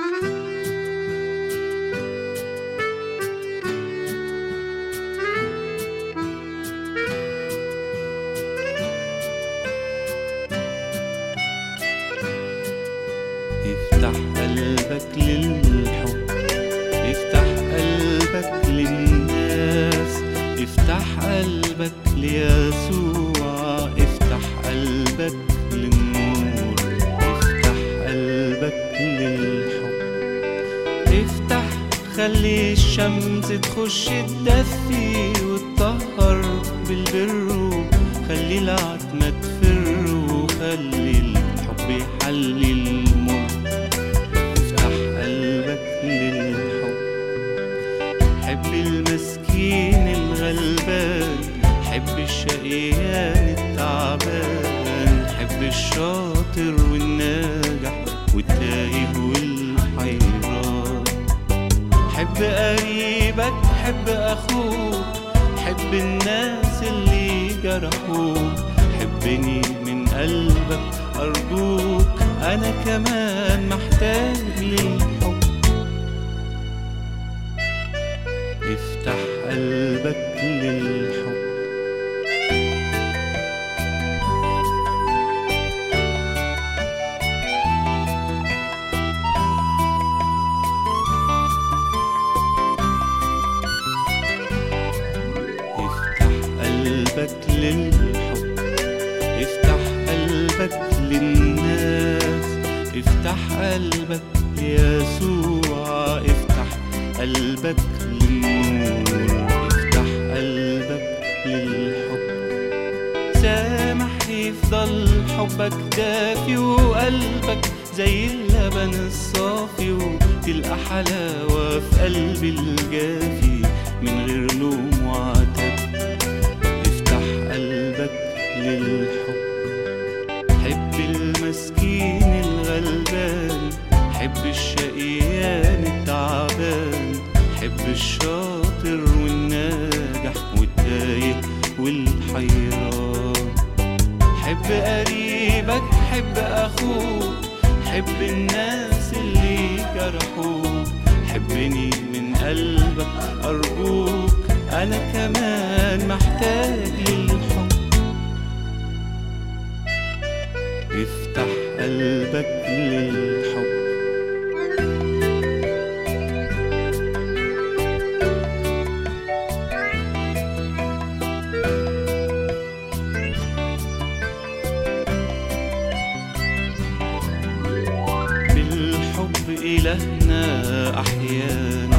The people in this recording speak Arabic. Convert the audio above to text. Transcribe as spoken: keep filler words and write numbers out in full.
افتح قلبك للحب، افتح قلبك للناس، افتح قلبك ليسوع، افتح قلبك للنور، افتح قلبك للحب. افتح خلي الشمس تخش تدفي وتطهر بالبر، خلي العتمة تفر وخلي الحب يحلي المر. افتح قلبك للحب، حب المسكين الغلبان، حب الشقيان التعبان، حب الشاطر والناجح والتايه والحيران. حب قريبك، حب أخوك، حب الناس اللي جرحوك، حبني من قلبك أرجوك، أنا كمان محتاج للحب. افتح قلبك للحب. قلبك للحب، افتح قلبك للناس، افتح قلبك ليسوع، افتح قلبك للنور، افتح قلبك للحب. سامح يفضل حبك دافي وقلبك زي اللبن الصافي، وتلقى حلاوة في قلب الجافي من غير لوم وعتاب. للحب، حب المسكين الغلبان، حب الشقيان التعبان، حب الشاطر والناجح والتايه والحيران. حب قريبك، حب أخوك، حب الناس اللي جرحوك، حبني من قلبك أرجوك، أنا كمان محتاج للحب. افتح قلبك للحب. بالحب إلهنا أحيانا